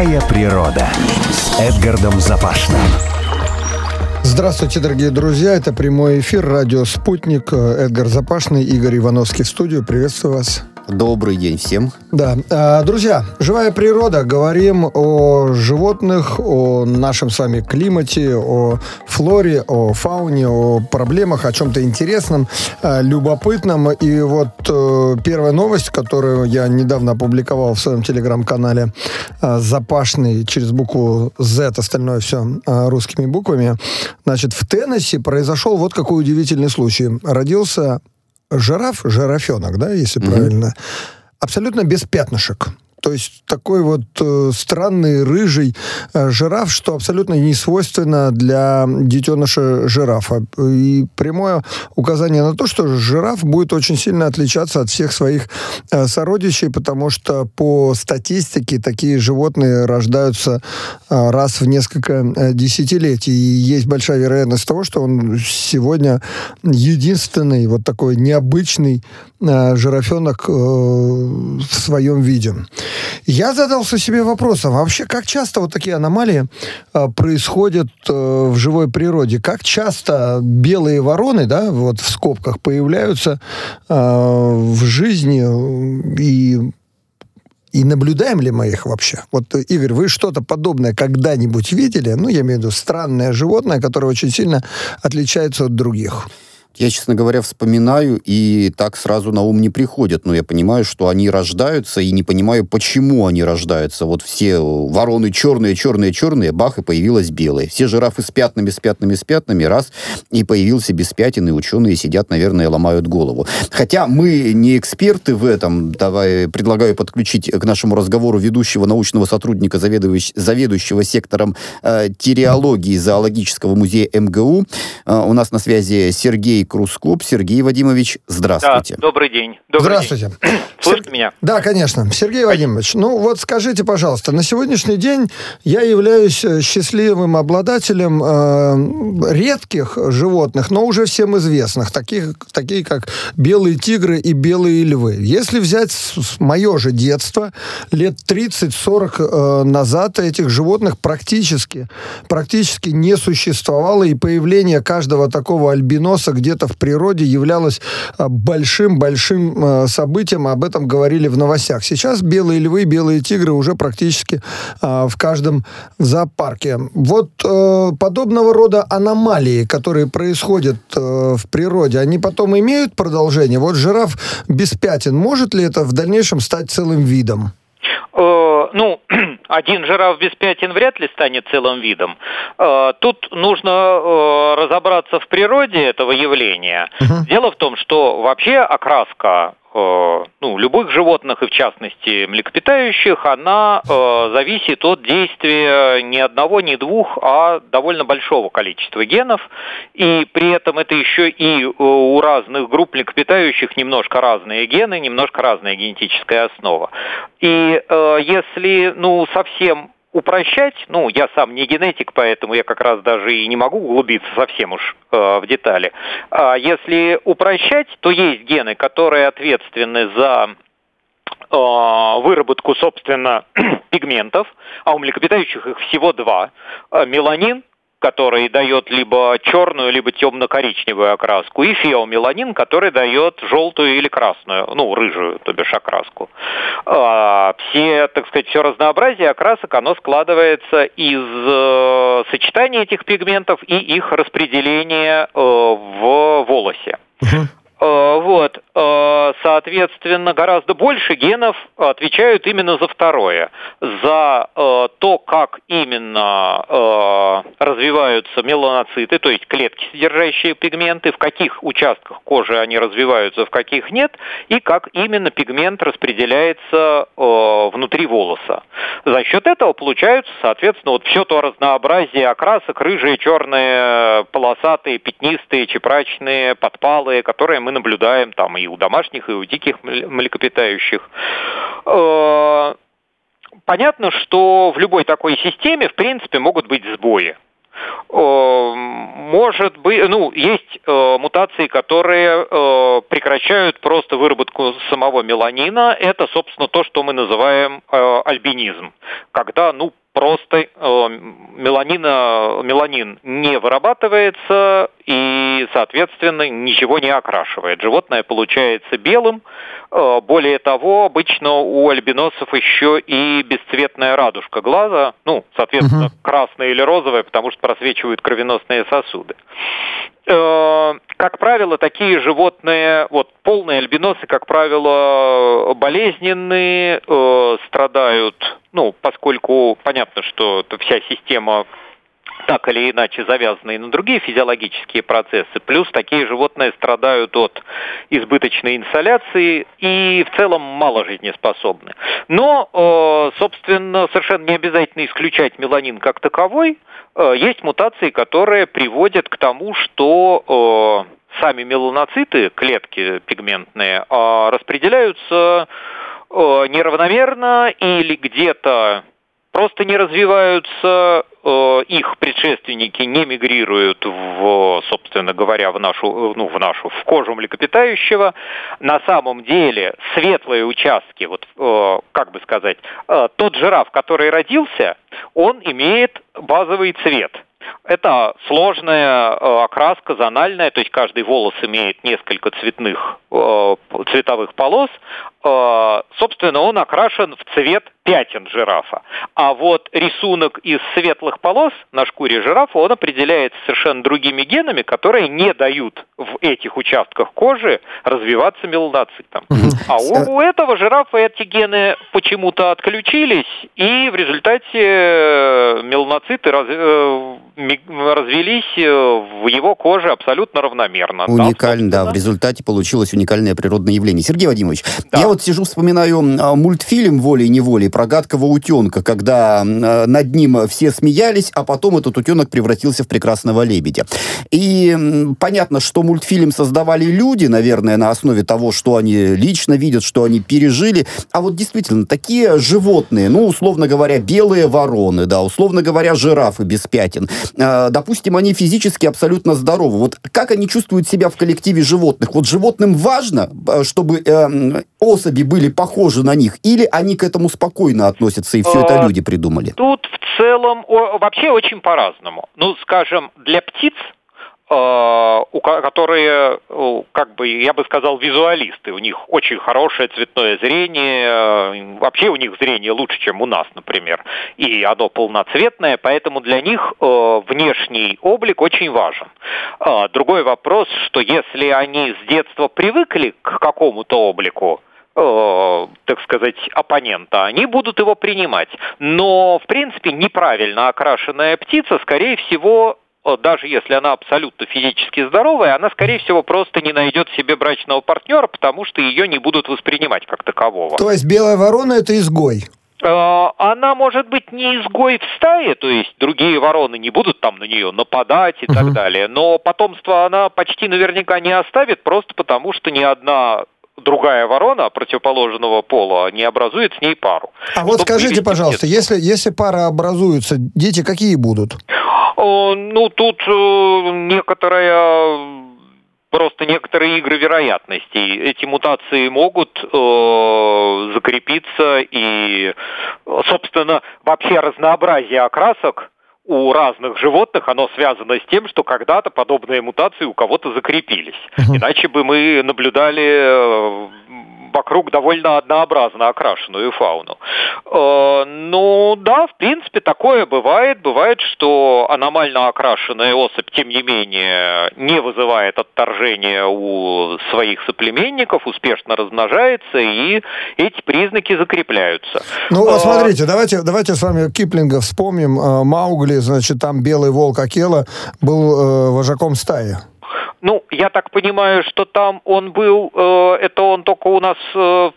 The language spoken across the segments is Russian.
Живая природа с Эдгардом Запашным. Здравствуйте, дорогие друзья. Это прямой эфир радио «Спутник». Эдгар Запашный, Игорь Ивановский в студию. Приветствую вас. Добрый день всем. Да, друзья, живая природа. Говорим о животных, о нашем с вами климате, о флоре, о фауне, о проблемах, о чем-то интересном, любопытном. И вот первая новость, которую я недавно опубликовал в своем телеграм-канале Запашный через букву Z, остальное все русскими буквами. Значит, в Теннесси произошел вот какой удивительный случай. Родился жирафенок, да, если правильно, абсолютно без пятнышек. То есть такой вот странный рыжий жираф, что абсолютно не свойственно для детеныша жирафа. И прямое указание на то, что жираф будет очень сильно отличаться от всех своих сородичей, потому что по статистике такие животные рождаются раз в несколько десятилетий. И есть большая вероятность того, что он сегодня единственный вот такой необычный жирафенок в своем виде. Я задался себе вопросом, вообще, как часто вот такие аномалии происходят в живой природе? Как часто белые вороны, да, вот в скобках, появляются в жизни и наблюдаем ли мы их вообще? Вот, Игорь, вы что-то подобное когда-нибудь видели? Ну, я имею в виду странное животное, которое очень сильно отличается от других. Я, честно говоря, вспоминаю, и так сразу на ум не приходит. Но я понимаю, что они рождаются, и не понимаю, почему они рождаются. Вот все вороны черные, бах, и появилась белая. Все жирафы с пятнами, раз, и появился без пятен, и ученые сидят, наверное, ломают голову. Хотя мы не эксперты в этом. Предлагаю подключить к нашему разговору ведущего научного сотрудника, заведующего сектором терриологии Зоологического музея МГУ. У нас на связи Сергей Крускоп. Сергей Вадимович, здравствуйте. Да, добрый день. Здравствуйте. Слышите меня? Да, конечно. Сергей Вадимович, ну вот скажите, пожалуйста, на сегодняшний день я являюсь счастливым обладателем редких животных, но уже всем известных, такие как белые тигры и белые львы. Если взять мое же детство, лет 30-40 назад этих животных практически не существовало, и появление каждого такого альбиноса где-то в природе являлось большим событием, об этом говорили в новостях. Сейчас белые львы, белые тигры уже практически в каждом зоопарке. Вот подобного рода аномалии, которые происходят в природе, они потом имеют продолжение? Вот жираф без пятен, может ли это в дальнейшем стать целым видом? Ну, один жираф без пятен вряд ли станет целым видом. Тут нужно разобраться в природе этого явления. Дело в том, что вообще окраска любых животных, и в частности млекопитающих, она зависит от действия не одного, не двух, а довольно большого количества генов. И при этом это еще и у разных групп млекопитающих немножко разные гены, немножко разная генетическая основа. И если совсем упрощать, я сам не генетик, поэтому я как раз даже и не могу углубиться совсем уж в детали. Если упрощать, то есть гены, которые ответственны за выработку, собственно, пигментов, а у млекопитающих их всего два. Меланин, который дает либо черную, либо темно-коричневую окраску, и феомеланин, который дает желтую или красную, рыжую, то бишь окраску. Все разнообразие окрасок, оно складывается из сочетания этих пигментов и их распределения в волосе. Соответственно, гораздо больше генов отвечают именно за второе, за то, как именно развиваются меланоциты, то есть клетки, содержащие пигменты, в каких участках кожи они развиваются, в каких нет, и как именно пигмент распределяется внутри волоса. За счет этого получаются, соответственно, все то разнообразие окрасок: рыжие, черные, полосатые, пятнистые, чепрачные, подпалые, которые мы наблюдаем там и у домашних, и у диких млекопитающих. Понятно, что в любой такой системе, в принципе, могут быть сбои. может быть, есть мутации, которые прекращают просто выработку самого меланина. Это, собственно, то, что мы называем альбинизм. Когда, просто меланин не вырабатывается и, соответственно, ничего не окрашивает. Животное получается белым. Более того, обычно у альбиносов еще и бесцветная радужка глаза, соответственно, красная или розовая, потому что просвечивают кровеносные сосуды. Как правило, такие животные, полные альбиносы, как правило, болезненные, страдают, поскольку понятно, что вся система так или иначе завязаны и на другие физиологические процессы. Плюс такие животные страдают от избыточной инсоляции и в целом мало жизнеспособны. Но, собственно, совершенно не обязательно исключать меланин как таковой. Есть мутации, которые приводят к тому, что сами меланоциты, клетки пигментные, распределяются неравномерно или где-то просто не развиваются, их предшественники не мигрируют собственно говоря, в кожу млекопитающего. На самом деле светлые участки, тот жираф, который родился, он имеет базовый цвет. Это сложная окраска, зональная, то есть каждый волос имеет несколько цветовых полос. Собственно, он окрашен в цвет пятен жирафа. А вот рисунок из светлых полос на шкуре жирафа, он определяется совершенно другими генами, которые не дают в этих участках кожи развиваться меланоцитам. А у этого жирафа эти гены почему-то отключились, и в результате меланоциты развелись в его коже абсолютно равномерно. Уникально, да, в результате получилось уникальное природное явление. Сергей Вадимович, я сижу, вспоминаю мультфильм «Волей-неволей» про гадкого утенка, когда над ним все смеялись, а потом этот утенок превратился в прекрасного лебедя. И понятно, что мультфильм создавали люди, наверное, на основе того, что они лично видят, что они пережили. А вот действительно, такие животные, условно говоря, белые вороны, условно говоря, жирафы без пятен, допустим, они физически абсолютно здоровы. Вот как они чувствуют себя в коллективе животных? Вот животным важно, чтобы особи были похожи на них, или они к этому спокойно относятся, и все это люди придумали? Тут в целом вообще очень по-разному. Скажем, для птиц, которые, я бы сказал, визуалисты, у них очень хорошее цветное зрение, вообще у них зрение лучше, чем у нас, например, и оно полноцветное, поэтому для них внешний облик очень важен. Другой вопрос, что если они с детства привыкли к какому-то облику, так сказать, оппонента, они будут его принимать. Но, в принципе, неправильно окрашенная птица, скорее всего, даже если она абсолютно физически здоровая, она, скорее всего, просто не найдет себе брачного партнера, потому что ее не будут воспринимать как такового. То есть белая ворона – это изгой? Она может быть не изгой в стае, то есть другие вороны не будут там на нее нападать и так далее, но потомство она почти наверняка не оставит, просто потому что ни одна другая ворона противоположного пола не образует с ней пару. А вот скажите, пожалуйста, если пара образуется, дети какие будут? Тут некоторые игры вероятностей. Эти мутации могут закрепиться, и, собственно, вообще разнообразие окрасок у разных животных, оно связано с тем, что когда-то подобные мутации у кого-то закрепились. Иначе бы мы наблюдали вокруг довольно однообразно окрашенную фауну. В принципе, такое бывает. Бывает, что аномально окрашенная особь, тем не менее, не вызывает отторжения у своих соплеменников, успешно размножается, и эти признаки закрепляются. Смотрите, давайте с вами Киплинга вспомним. Маугли, значит, там белый волк Акела был вожаком стаи. Я так понимаю, что там он был, это он только у нас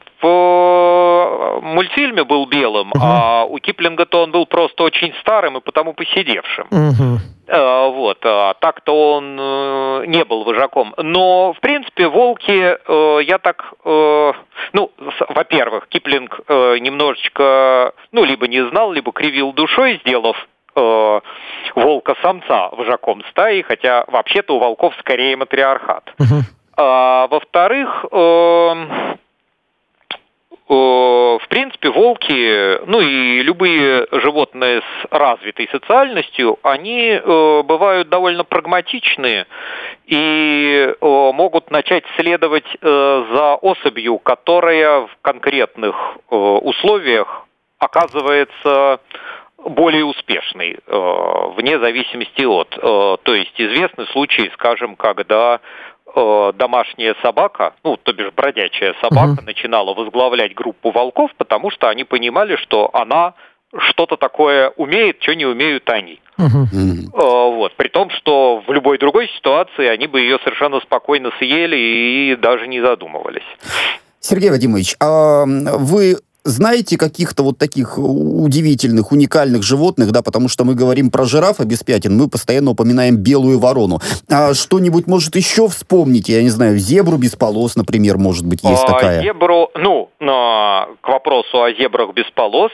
в мультфильме был белым, а у Киплинга-то он был просто очень старым и потому посидевшим. Так-то он не был вожаком. Но, в принципе, волки, во-первых, Киплинг немножечко, либо не знал, либо кривил душой, сделав волка-самца вожаком стаи, хотя вообще-то у волков скорее матриархат. Во-вторых, в принципе, волки, ну и любые животные с развитой социальностью, они бывают довольно прагматичны и могут начать следовать за особью, которая в конкретных условиях оказывается более успешной, вне зависимости от. То есть известны случаи, скажем, когда домашняя собака, ну, то бишь бродячая собака, начинала возглавлять группу волков, потому что они понимали, что она что-то такое умеет, что не умеют они. Вот. При том, что в любой другой ситуации они бы ее совершенно спокойно съели и даже не задумывались. Сергей Вадимович, а вы знаете каких-то вот таких удивительных, уникальных животных, да, потому что мы говорим про жирафа без пятен, мы постоянно упоминаем белую ворону. А что-нибудь, может, еще вспомните? Я не знаю, зебру без полос, например, может быть, есть такая? Зебру, к вопросу о зебрах без полос,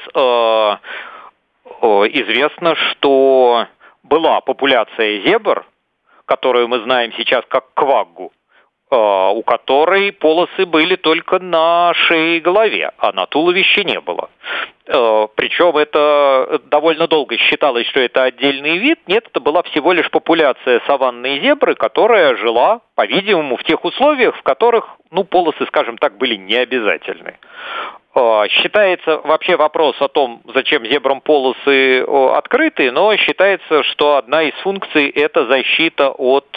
известно, что была популяция зебр, которую мы знаем сейчас как кваггу, у которой полосы были только на шее и голове, а на туловище не было. Причем это довольно долго считалось, что это отдельный вид. Нет, это была всего лишь популяция саванной зебры, которая жила, по-видимому, в тех условиях, в которых, полосы, скажем так, были необязательны. Считается вообще вопрос о том, зачем зебрам полосы открыты, но считается, что одна из функций – это защита от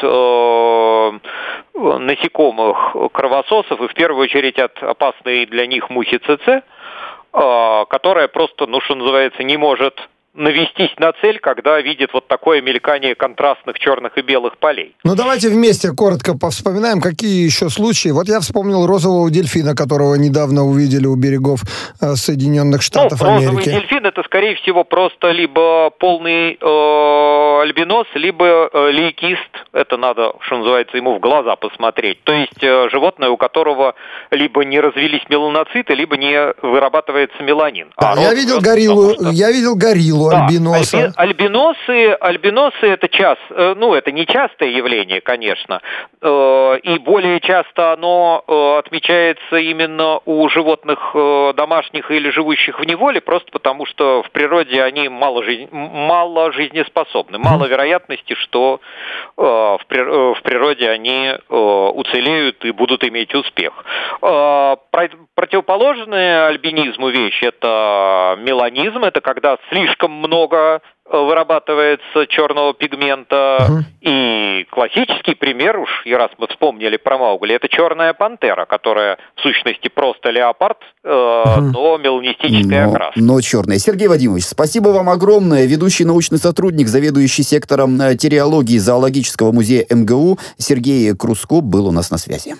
насекомых кровососов, и в первую очередь от опасной для них мухи ЦЦ, которая просто, что называется, не может навестись на цель, когда видит вот такое мелькание контрастных черных и белых полей. Давайте вместе коротко повспоминаем, какие еще случаи. Вот я вспомнил розового дельфина, которого недавно увидели у берегов Соединенных Штатов Америки. Розовый дельфин — это, скорее всего, просто либо полный альбинос, либо лейкист. Это надо, что называется, ему в глаза посмотреть. То есть животное, у которого либо не развились меланоциты, либо не вырабатывается меланин. Я видел гориллу, альбиноса. Альбиносы это не частое явление, конечно, и более часто оно отмечается именно у животных домашних или живущих в неволе, просто потому что в природе они мало жизнеспособны, мало вероятности, что в природе они уцелеют и будут иметь успех. Противоположная альбинизму вещь — это меланизм, это когда слишком много вырабатывается черного пигмента. И классический пример, уж и раз мы вспомнили про Маугли, это черная пантера, которая в сущности просто леопард, но меланистической окраски. Но черная. Сергей Вадимович, спасибо вам огромное. Ведущий научный сотрудник, заведующий сектором терриологии Зоологического музея МГУ Сергей Круско был у нас на связи.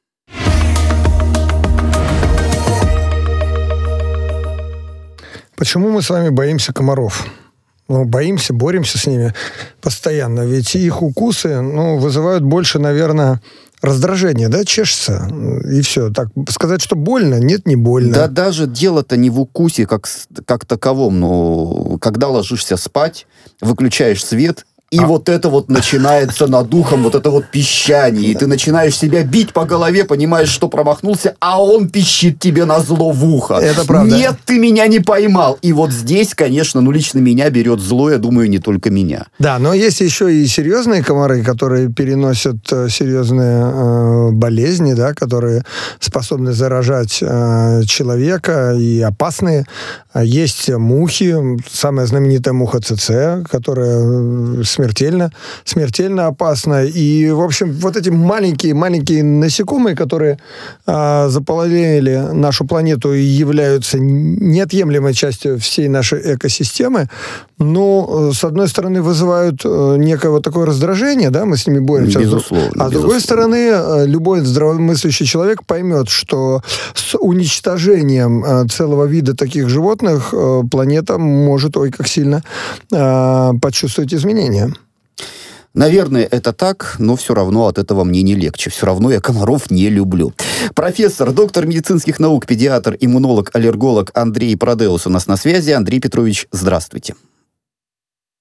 Почему мы с вами боимся комаров? Боимся, боремся с ними постоянно. Ведь их укусы, вызывают больше, наверное, раздражение, да, чешется, и все. Так, сказать, что больно, нет, не больно. Да даже дело-то не в укусе как таковом, но когда ложишься спать, выключаешь свет, и вот это вот начинается над ухом, вот это вот пищание. И ты начинаешь себя бить по голове, понимаешь, что промахнулся, а он пищит тебе назло в ухо. Это правда. Нет, ты меня не поймал. И вот здесь, конечно, лично меня берет зло, я думаю, не только меня. Да, но есть еще и серьезные комары, которые переносят серьезные болезни, да, которые способны заражать человека и опасные. Есть мухи, самая знаменитая муха ЦЦ, которая смертельно опасна. И, в общем, вот эти маленькие насекомые, которые заполонили нашу планету и являются неотъемлемой частью всей нашей экосистемы, с одной стороны, вызывают некое вот такое раздражение, да, мы с ними боремся. Безусловно. А с другой стороны, любой здравомыслящий человек поймет, что с уничтожением целого вида таких животных планета может, как сильно почувствовать изменения. Наверное, это так, но все равно от этого мне не легче. Все равно я комаров не люблю. Профессор, доктор медицинских наук, педиатр, иммунолог, аллерголог Андрей Продеус у нас на связи. Андрей Петрович, здравствуйте.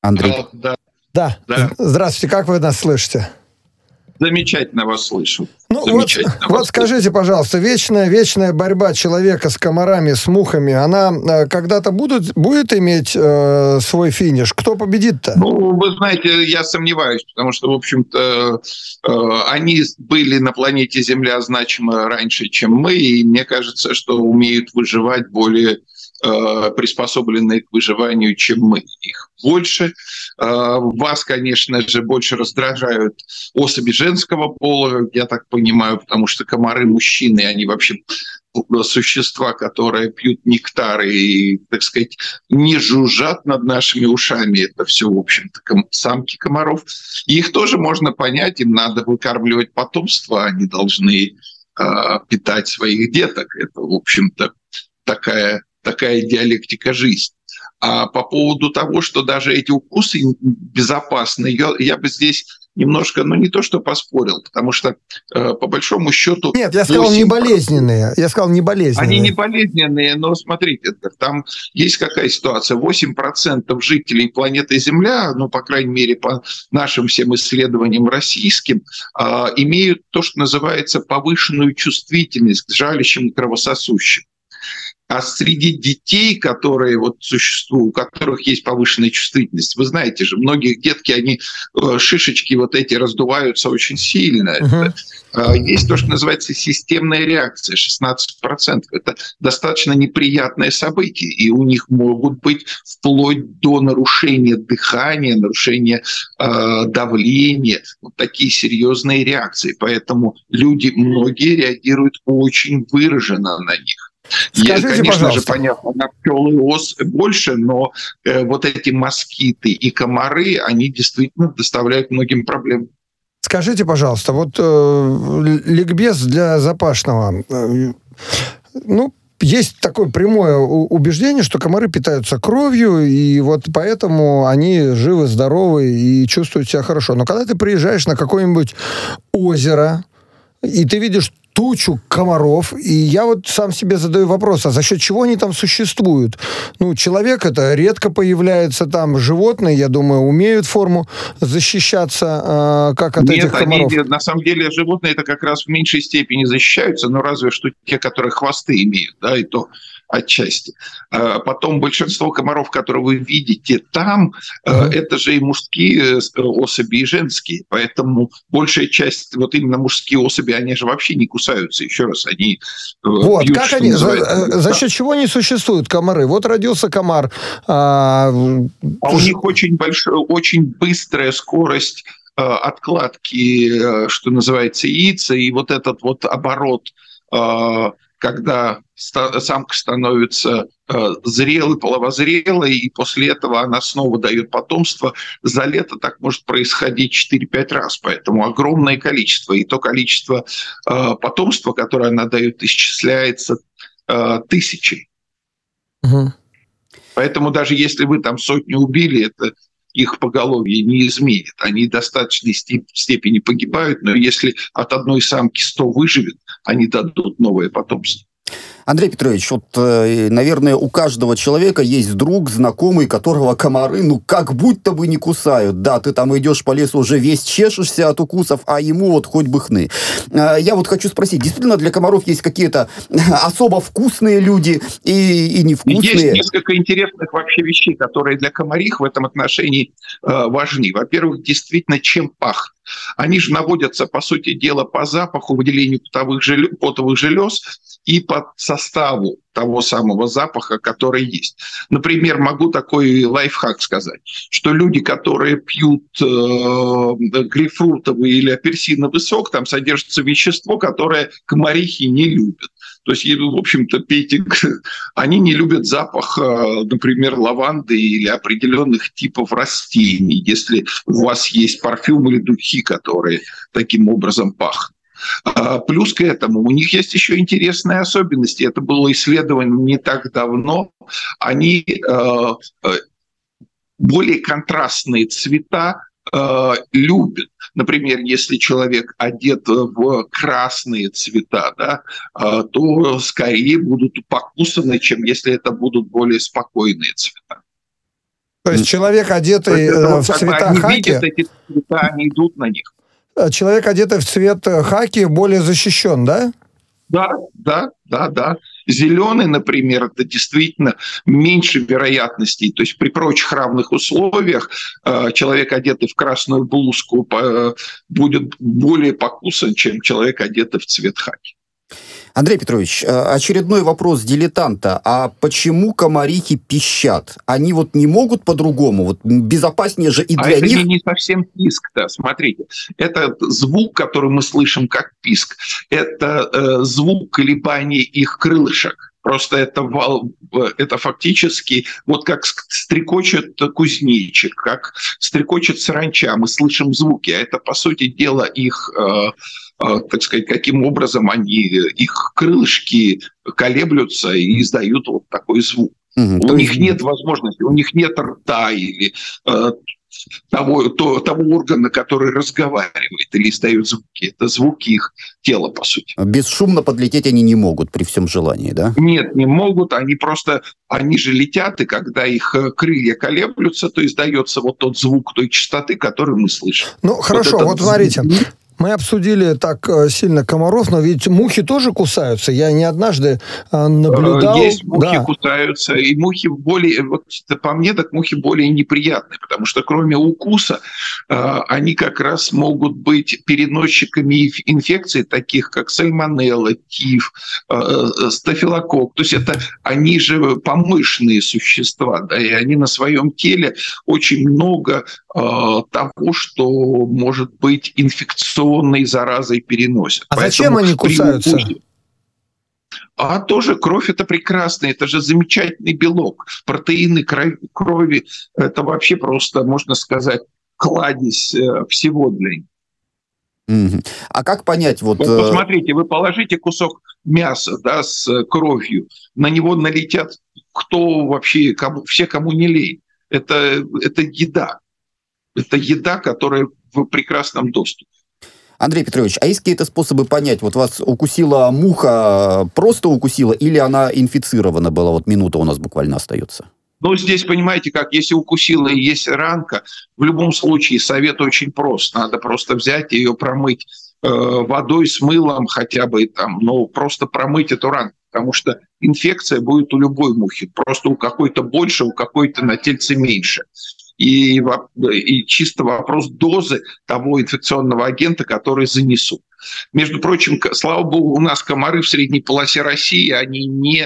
Андрей. Да. Здравствуйте, как вы нас слышите? Замечательно вас слышу. Ну вот скажите, пожалуйста, вечная борьба человека с комарами, с мухами, она когда-то будет иметь свой финиш? Кто победит-то? Ну, вы знаете, я сомневаюсь, потому что, в общем-то, они были на планете Земля значимо раньше, чем мы, и мне кажется, что умеют выживать более приспособленные к выживанию, чем мы. Их больше. Вас, конечно же, больше раздражают особи женского пола, я так понимаю, потому что комары мужчины, они вообще существа, которые пьют нектар и, так сказать, не жужжат над нашими ушами. Это все, в общем-то, самки комаров. И их тоже можно понять, им надо выкармливать потомство, они должны питать своих деток. Это, в общем-то, такая диалектика жизни. А по поводу того, что даже эти укусы безопасны, я бы здесь немножко, не то что поспорил, потому что по большому счету... Нет, я сказал не болезненные. Они не болезненные, но смотрите, там есть какая ситуация. 8% жителей планеты Земля, по крайней мере, по нашим всем исследованиям российским, имеют то, что называется повышенную чувствительность к жалящим и кровососущим. А среди детей, которые существуют, у которых есть повышенная чувствительность, вы знаете же, многих детки, они шишечки эти раздуваются очень сильно. Есть то, что называется системная реакция, 16%. Это достаточно неприятное событие, и у них могут быть вплоть до нарушения дыхания, нарушения давления, такие серьезные реакции. Поэтому многие реагируют очень выраженно на них. Скажите, конечно пожалуйста. же, понятно, на пчел и ос больше, но эти москиты и комары, они действительно доставляют многим проблем. Скажите, пожалуйста, ликбез для Запашного. Есть такое прямое убеждение, что комары питаются кровью, и поэтому они живы, здоровы и чувствуют себя хорошо. Но когда ты приезжаешь на какое-нибудь озеро, и ты видишь тучу комаров, и я сам себе задаю вопрос, а за счет чего они там существуют? Человек это редко появляется там, животные, я думаю, умеют форму защищаться, как от этих комаров. Нет, на самом деле животные это как раз в меньшей степени защищаются, но разве что те, которые хвосты имеют, и то отчасти. Потом большинство комаров, которые вы видите там, это же и мужские особи, и женские. Поэтому большая часть, именно мужские особи, они же вообще не кусаются. Еще раз, они пьют, как они, за счет чего они существуют, комары? Родился комар. У них очень быстрая скорость откладки, что называется, яйца, и этот оборот, когда самка становится зрелой, половозрелой, и после этого она снова дает потомство. За лето так может происходить 4-5 раз, поэтому огромное количество. И то количество потомства, которое она дает, исчисляется тысячей. Поэтому даже если вы там 100 убили, это их поголовье не изменит. Они в достаточной степени погибают, но если от одной самки 100 выживет, они дадут новое потомство. Андрей Петрович, наверное, у каждого человека есть друг, знакомый, которого комары, как будто бы не кусают. Да, ты там идешь по лесу, уже весь чешешься от укусов, а ему хоть бы хны. Я хочу спросить, действительно для комаров есть какие-то особо вкусные люди и невкусные? Есть несколько интересных вообще вещей, которые для комарих в этом отношении важны. Во-первых, действительно, чем пахнет. Они же наводятся, по сути дела, по запаху, выделению потовых желез и по составу того самого запаха, который есть. Например, могу такой лайфхак сказать, что люди, которые пьют грейпфрутовый или апельсиновый сок, там содержится вещество, которое комарихи не любят. То есть, в общем-то, пейте, они не любят запах, например, лаванды или определенных типов растений, если у вас есть парфюм или духи, которые таким образом пахнут. Плюс к этому у них есть еще интересные особенности. Это было исследовано не так давно. Они более контрастные цвета любят. Например, если человек одет в красные цвета, то скорее будут покусаны, чем если это будут более спокойные цвета. То есть человек, одетый в цвета хаки... Видят эти цвета, они идут на них. Человек, одетый в цвет хаки, более защищен, да? Да. Зеленый, например, это действительно меньше вероятностей. То есть при прочих равных условиях человек, одетый в красную блузку, будет более покусан, чем человек, одетый в цвет хаки. Андрей Петрович, очередной вопрос дилетанта. А почему комарихи пищат? Они вот не могут по-другому? Вот безопаснее же и для них... Это не совсем писк-то. Смотрите, это звук, который мы слышим как писк. Это звук колебаний их крылышек. Просто это фактически вот как стрекочет кузнечик, как стрекочет саранча. Мы слышим звуки, а это, по сути дела, их... так сказать, каким образом их крылышки колеблются и издают вот такой звук. У них нет возможности, у них нет рта или того органа, который разговаривает или издает звуки. Это звуки их тела, по сути. Бесшумно подлететь они не могут при всем желании, да? Нет, не могут. Они же летят, и когда их крылья колеблются, то издается вот тот звук той частоты, который мы слышим. Ну, хорошо, вот смотрите. Мы обсудили так сильно комаров, но ведь мухи тоже кусаются. Я не однажды наблюдал... Есть мухи кусаются, и мухи более... Вот по мне, так мухи более неприятные, потому что кроме укуса они как раз могут быть переносчиками инфекций, таких как сальмонелла, тиф, стафилококк. То есть они же помышленные существа, да, и они на своем теле очень много того, что может быть инфекционной заразой переносят. А зачем они кусаются? А тоже кровь – это прекрасно, это же замечательный белок. Протеины крови – это вообще просто, можно сказать, кладезь всего для них. А как понять? Вот посмотрите, вы положите кусок мяса, да, с кровью, на него налетят кто вообще, кому не лень. Это еда. Это еда, которая в прекрасном доступе. Андрей Петрович, а есть какие-то способы понять, вот вас укусила муха, просто укусила, или она инфицирована была? Вот минута у нас буквально остается. Ну, здесь, понимаете, как, если укусила и есть ранка, в любом случае совет очень прост. Надо просто взять и ее промыть водой с мылом хотя бы, просто промыть эту ранку. Потому что инфекция будет у любой мухи. Просто у какой-то больше, у какой-то на тельце меньше. И чисто вопрос дозы того инфекционного агента, который занесут. Между прочим, слава богу, у нас комары в средней полосе России, они не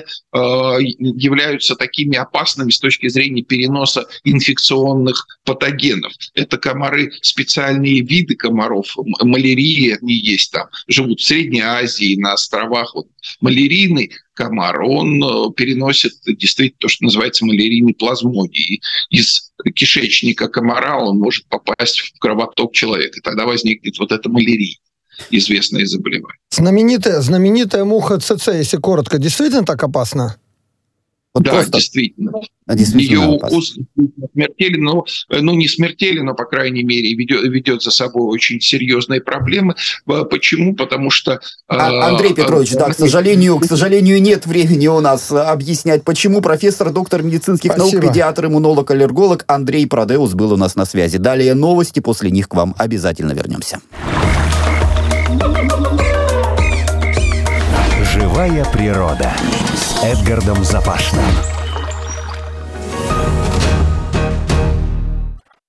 являются такими опасными с точки зрения переноса инфекционных патогенов. Это комары, специальные виды комаров, малярии, они есть там, живут в Средней Азии, на островах. Вот малярийный комар, он переносит действительно то, что называется малярийный плазмодий. Из кишечника комара он может попасть в кровоток человека, и тогда возникнет вот эта малярия. Известное заболевание. Знаменитая муха ЦЦ, если коротко, действительно так опасна? Вот да, просто... действительно. Ее укус смертелен, не смертелен, но, по крайней мере, ведет за собой очень серьезные проблемы. Почему? Потому что... Андрей Петрович, к сожалению, нет времени у нас объяснять, почему. Профессор, доктор медицинских наук, педиатр, иммунолог, аллерголог Андрей Продеус был у нас на связи. Далее новости, после них к вам обязательно вернемся. Живая природа с Эдгардом Запашным.